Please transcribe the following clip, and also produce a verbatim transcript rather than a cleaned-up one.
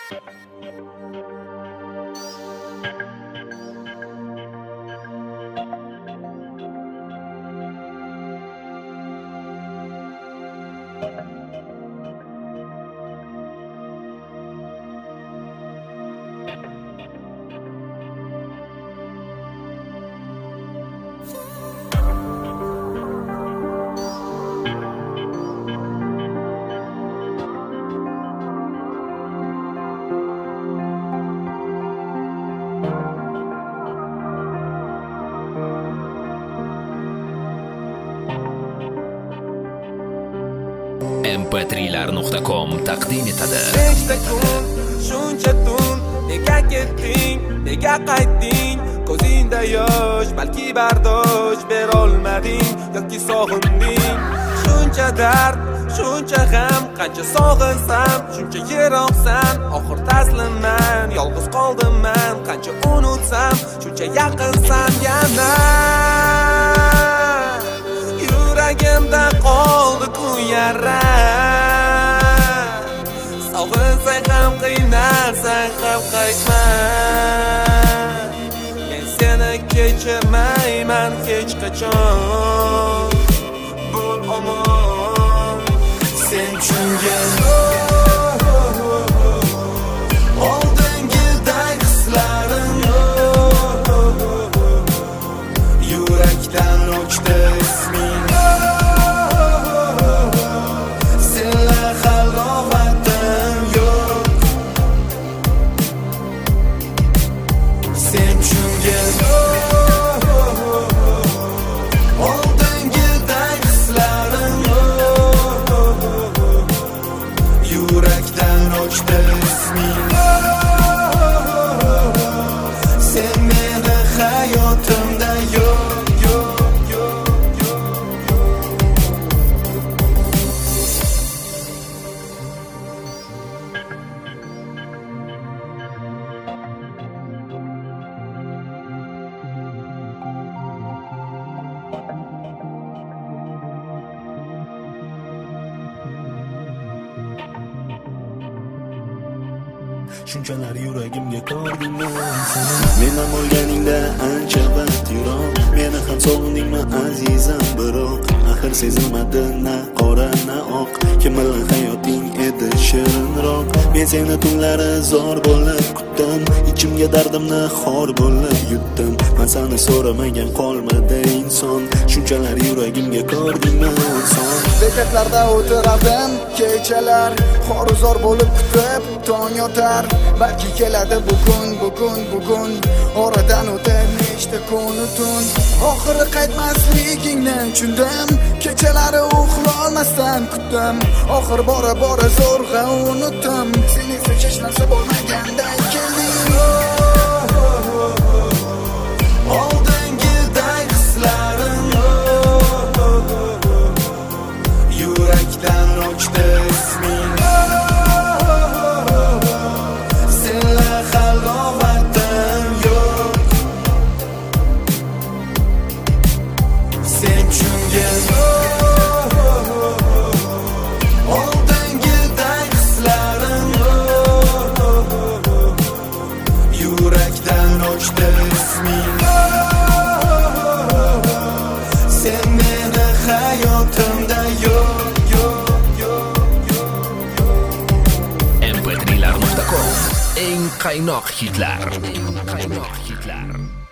em p three lar nuqta com taqdim etadi. Nechta kun, shuncha tun, nega ketding, nega qaytding? Ko'zingda yosh, balki bardosh berolmading yoki sog'inding. Shuncha dard, shuncha g'am, qancha sog'insam, shuncha yiroqsan. Oxir taslimman, yolg'iz qoldim men, qancha unutsam, shuncha yaqinsan yana. Yuragimda qoldi kun yara. Sog'insang ham qiynalsang ham qaytma. Men seni kechirmayman hech qachon. Bo'l omon, sen tushungan oldingidek hislarim yurakdan o'chdi isming. Senlar halovatim yo'q. Sen tushungan oldingidek hislarim yurakdan o'chdi isming. Sen meni hayotimda yo'q. Shunchalar yuragimga kordingmi seni? Men ham o'lganingda ancha vaqt yuroq. Meni ham sog'indingmi azizam biroq? Axir sezilmadi na qora na oq. Kim bilan hayoting edi shirinroq. Men seni tunlari zor bo'lib kutdim. Ichimga dardimni xor bo'lib yutdim. Men seni so'ramagan qolmadi inson. Shunchalar yuragimga kordingmi inson? Bekatlarda o'tiradim kechalar, xor-zor bo'lib kutib tong yotar. Balki keladi bugun, bugun, bugun. Oradan o'tib nechta kun tun. Oxiri qaytmasligingni tushundim. Kechalari uxlolmasdan kutdim. Oxir bora bora zo'rg'a unutdim. Seni hech narsa bo'lmaganday kelding. Oldingidek hislarim yurakdan o'chdi isming. Senlar halovatim yo'q. Sen tushungan oldingidek hislarim yurakdan o'chdi isming. Sen meni hayotimda yo'q. em p three lar nuqta com eng qaynoq hitlar. Eng qaynoq hitlar.